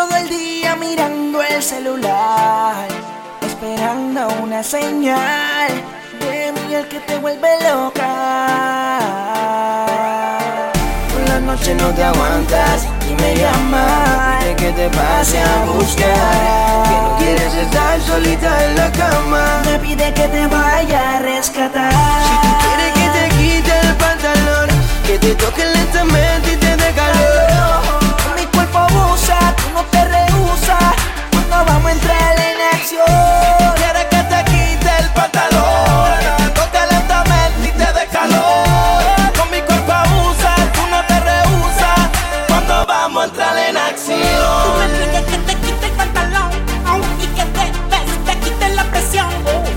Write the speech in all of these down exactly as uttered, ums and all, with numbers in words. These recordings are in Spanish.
todo el día mirando el celular, esperando una señal de miel que te vuelve loca. Por la noche no te aguantas y me llamas, pide que te pase a buscar, que no quieres estar solita en la cama, me pide que te vaya a rescatar. Si tú quieres que te quite el pantalón, que te toque lentamente y te dé calor, mi cuerpo abusa, tú no te rehusas, cuando vamos a entrar en acción. Quieres que te quite el pantalón, que te toque lentamente y te dé calor, con mi cuerpo abusa, tú no te rehusas, cuando vamos a entrar en acción. Tú me pides que te quite el pantalón, oh, y que te ves, te quite la presión.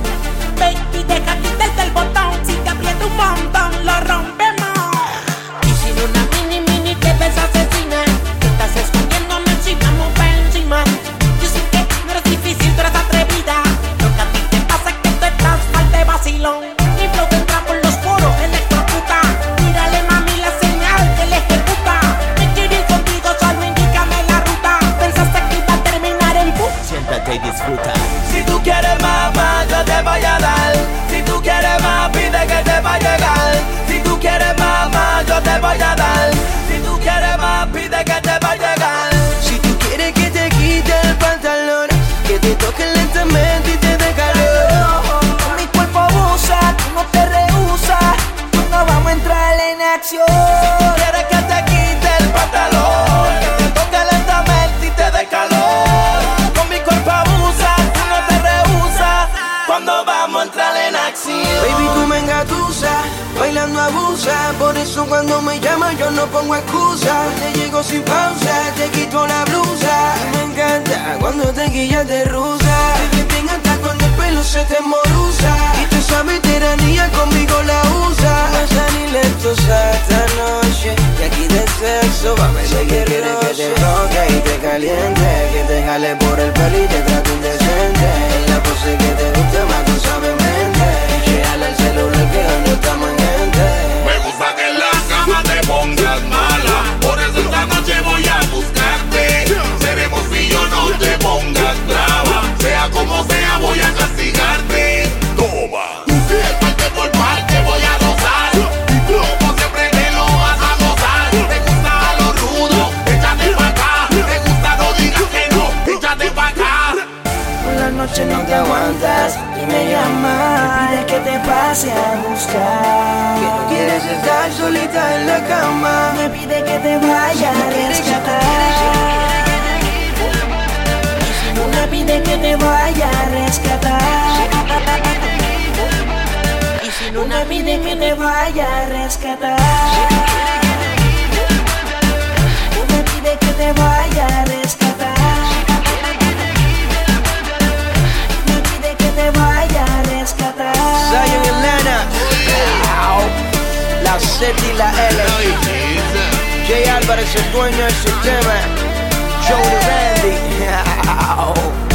Baby, deja quitarte el botón, si te aprieta un montón, lo rompemos. Y sin una mini mini te ves asesina, que estás escondiéndome encima, muy pa' encima. Yo sé que no eres difícil, tú eres atrevida, lo que a ti te pasa es que tú estás mal de vacilón. Mi flow te entra por los poros, electrocuta, mírale mami la señal que le ejecuta. Me quiero ir contigo, solo indícame la ruta, pensaste que iba a terminar en pu. Siéntate y disfruta. Si tú quieres más, más, yo te voy a dar. Si tú quieres más, pide que te va a llegar. Si tú quieres más, más, yo te voy a dar. Si tú quieres más, pide que te va a llegar. Si tú quieres que te quite el pantalón, que te toque lentamente y te dé calor, mi cuerpo abusa, tú no te rehusas, cuando vamos a entrar en acción. Quieres que te quite el pantalón, que te toque lentamente y te dé calor, con mi cuerpo abusa, tú no te rehusas, cuando vamos a entrar en acción. Baby, tú me engatusas, bailando abusa, por eso cuando me llamas yo no pongo excusa. Te llego sin pausa, te quito la blusa, me encanta cuando te guillas de rusa. Baby, te encanta cuando el pelo se te morusa, y tú sabes tiranía conmigo la usa. No es ni lentosa esta noche, y aquí de sexo va a ver que quiere que te toque y te caliente, que te jale por el pelo y te trate indecente. En la pose que te gusta más tú suavemente, y lléale el celular que hoy no estamos en gente. Me gusta que en la cama te pongas mala, por eso esta noche voy a buscarte. Seremos y yo no te pongas brava, sea como sea voy a castigarte. Toma, parte por parte voy a gozar, como siempre te lo vas a gozar. Te gusta lo rudo, échate pa' acá, te gusta no digas que no, échate pa' acá. Por la noche no te aguantas y me llamas, pide que te pase a buscar, que no quieres estar solita en la cama, me pide que te vaya a rescatar. Me pide que te vaya a rescatar, y si no me pide que te vaya a rescatar, me pide que te vaya a rescatar, me pide que te vaya a rescatar. Zion y Lana, la Z y la L. Jay Álvarez, el dueño del sistema. Joe Randy.